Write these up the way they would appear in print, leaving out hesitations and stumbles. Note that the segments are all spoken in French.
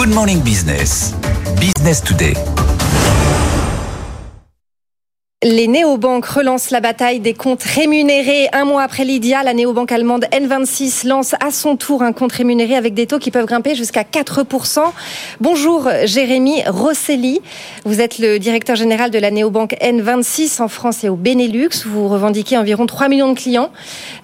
Good Morning Business. Business Today. Les néobanques relancent la bataille des comptes rémunérés. Un mois après Lydia, la néobanque allemande N26 lance à son tour un compte rémunéré avec des taux qui peuvent grimper jusqu'à 4%. Bonjour Jérémy Rosselli, vous êtes le directeur général de la néobanque N26 en France et au Benelux. Vous revendiquez environ 3 millions de clients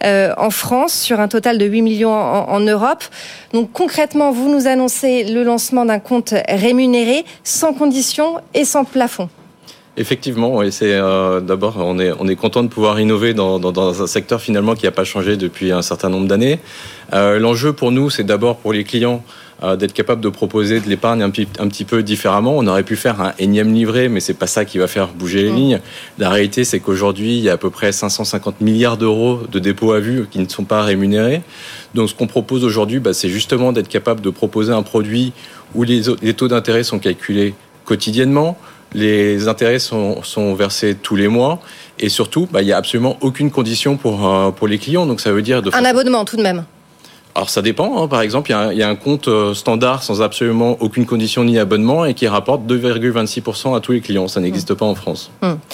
en France sur un total de 8 millions en Europe. Donc concrètement, vous nous annoncez le lancement d'un compte rémunéré sans condition et sans plafond. Effectivement, et c'est d'abord on est content de pouvoir innover dans un secteur finalement qui n'a pas changé depuis un certain nombre d'années. L'enjeu pour nous, c'est d'abord pour les clients d'être capable de proposer de l'épargne un petit peu différemment. On aurait pu faire un énième livret, mais c'est pas ça qui va faire bouger les lignes. La réalité, c'est qu'aujourd'hui, il y a à peu près 550 milliards d'euros de dépôts à vue qui ne sont pas rémunérés. Donc, ce qu'on propose aujourd'hui, c'est justement d'être capable de proposer un produit où les taux d'intérêt sont calculés quotidiennement. Les intérêts sont versés tous les mois et surtout, il n'y a absolument aucune condition pour les clients. Donc ça veut dire un abonnement tout de même. Alors ça dépend. Par exemple, il y a un compte standard sans absolument aucune condition ni abonnement et qui rapporte 2,26% à tous les clients. Ça n'existe pas en France.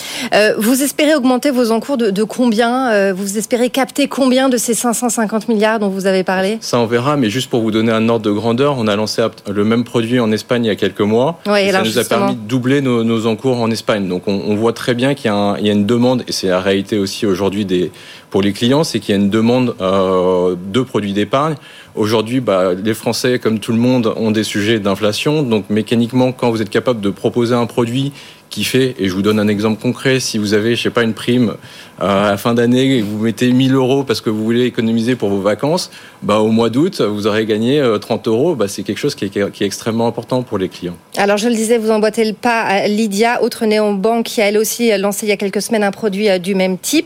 Vous espérez augmenter vos encours de combien ? Vous espérez capter combien de ces 550 milliards dont vous avez parlé ? Ça on verra, mais juste pour vous donner un ordre de grandeur, on a lancé le même produit en Espagne il y a quelques mois. Oui, ça nous a permis de doubler nos encours en Espagne. Donc on voit très bien qu'il y a une demande, et c'est la réalité aussi aujourd'hui pour les clients, c'est qu'il y a une demande de produits d'épargne. Aujourd'hui, les Français, comme tout le monde, ont des sujets d'inflation. Donc, mécaniquement, quand vous êtes capable de proposer un produit qui fait, et je vous donne un exemple concret, si vous avez, une prime à la fin d'année et que vous mettez 1 000 euros parce que vous voulez économiser pour vos vacances, au mois d'août, vous aurez gagné 30 euros. C'est quelque chose qui est extrêmement important pour les clients. Alors, je le disais, vous emboîtez le pas à Lydia, autre néobanque qui a elle aussi lancé il y a quelques semaines un produit du même type.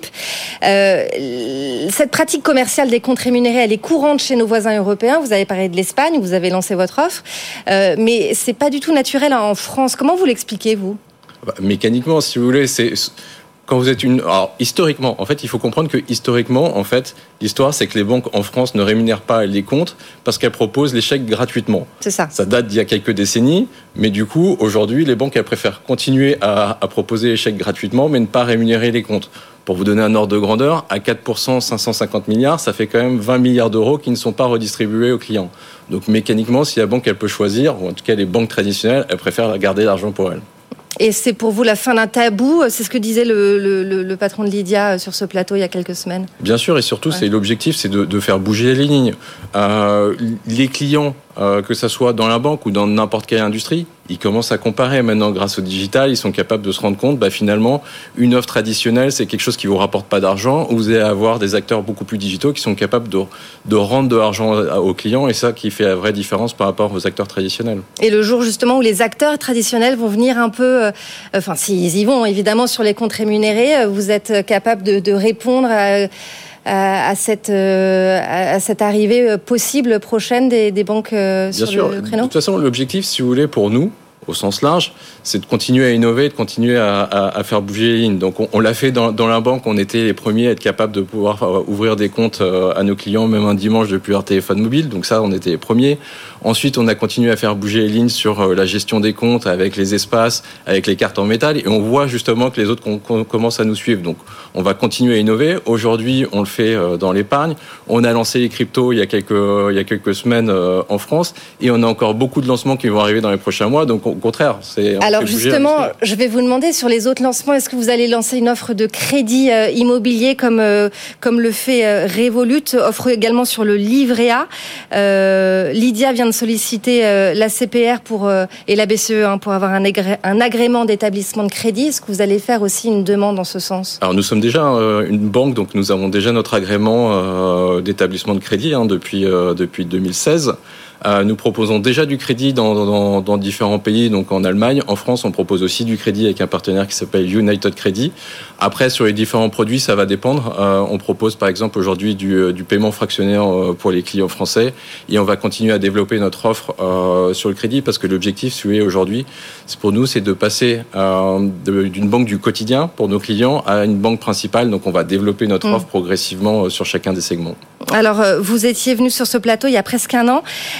Cette pratique commerciale des comptes rémunérés, elle est courante chez nos voisins européens. Vous avez parlé de l'Espagne, vous avez lancé votre offre, mais c'est pas du tout naturel en France. Comment vous l'expliquez, vous ? Mécaniquement, si vous voulez, c'est quand vous êtes Alors, historiquement, en fait, il faut comprendre que historiquement, en fait, l'histoire, c'est que les banques en France ne rémunèrent pas les comptes parce qu'elles proposent les chèques gratuitement. C'est ça. Ça date d'il y a quelques décennies, mais du coup, aujourd'hui, les banques, elles préfèrent continuer à proposer les chèques gratuitement, mais ne pas rémunérer les comptes. Pour vous donner un ordre de grandeur, à 4%, 550 milliards, ça fait quand même 20 milliards d'euros qui ne sont pas redistribués aux clients. Donc, mécaniquement, si la banque, elle peut choisir, ou en tout cas les banques traditionnelles, elles préfèrent garder l'argent pour elles. Et c'est pour vous la fin d'un tabou ? C'est ce que disait le patron de Lydia sur ce plateau il y a quelques semaines. Bien sûr, et surtout, c'est l'objectif, c'est de faire bouger les lignes. Les clients, que ça soit dans la banque ou dans n'importe quelle industrie, ils commencent à comparer maintenant grâce au digital. Ils sont capables de se rendre compte, finalement, une offre traditionnelle, c'est quelque chose qui vous rapporte pas d'argent. Vous allez avoir des acteurs beaucoup plus digitaux qui sont capables de rendre de l'argent aux clients, et ça qui fait la vraie différence par rapport aux acteurs traditionnels. Et le jour justement où les acteurs traditionnels vont venir un peu, s'ils y vont évidemment sur les comptes rémunérés, vous êtes capable de répondre à cette arrivée possible prochaine des banques sur le créneau ? De toute façon, l'objectif, si vous voulez, pour nous, au sens large, c'est de continuer à innover, de continuer à faire bouger les lignes. Donc on l'a fait dans la banque, on était les premiers à être capables de pouvoir ouvrir des comptes à nos clients, même un dimanche depuis leur téléphone mobile. Donc ça, on était les premiers. Ensuite, on a continué à faire bouger les lignes sur la gestion des comptes, avec les espaces, avec les cartes en métal. Et on voit justement que les autres commencent à nous suivre. Donc on va continuer à innover. Aujourd'hui, on le fait dans l'épargne. On a lancé les cryptos il y a quelques semaines en France. Et on a encore beaucoup de lancements qui vont arriver dans les prochains mois. Donc au contraire, Alors justement, je vais vous demander sur les autres lancements, est-ce que vous allez lancer une offre de crédit immobilier comme le fait Revolut, offre également sur le livret A. Lydia vient de solliciter la CPR et la BCE pour avoir un agrément d'établissement de crédit. Est-ce que vous allez faire aussi une demande en ce sens ? Alors nous sommes déjà une banque, donc nous avons déjà notre agrément d'établissement de crédit depuis 2016. Nous proposons déjà du crédit dans différents pays, donc en Allemagne. En France, on propose aussi du crédit avec un partenaire qui s'appelle United Credit. Après, sur les différents produits, ça va dépendre. On propose par exemple aujourd'hui du paiement fractionnaire pour les clients français, et on va continuer à développer notre offre sur le crédit, parce que l'objectif, si vous voulez, aujourd'hui, pour nous, c'est de passer d'une banque du quotidien pour nos clients à une banque principale. Donc on va développer notre offre progressivement sur chacun des segments. Alors, vous étiez venu sur ce plateau il y a presque un an.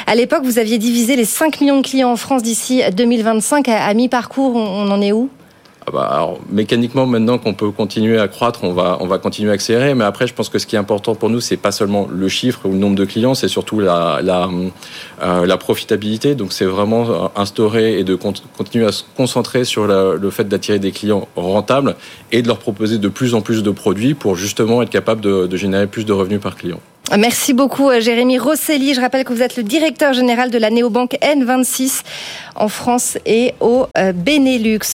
À l'époque, vous aviez divisé les 5 millions de clients en France d'ici 2025. À mi-parcours, on en est où ? Alors, mécaniquement, maintenant qu'on peut continuer à croître, on va continuer à accélérer. Mais après, je pense que ce qui est important pour nous, c'est pas seulement le chiffre ou le nombre de clients, c'est surtout la profitabilité. Donc, c'est vraiment instaurer et de continuer à se concentrer sur le fait d'attirer des clients rentables et de leur proposer de plus en plus de produits pour justement être capable de générer plus de revenus par client. Merci beaucoup Jérémy Rosselli. Je rappelle que vous êtes le directeur général de la néobanque N26 en France et au Benelux.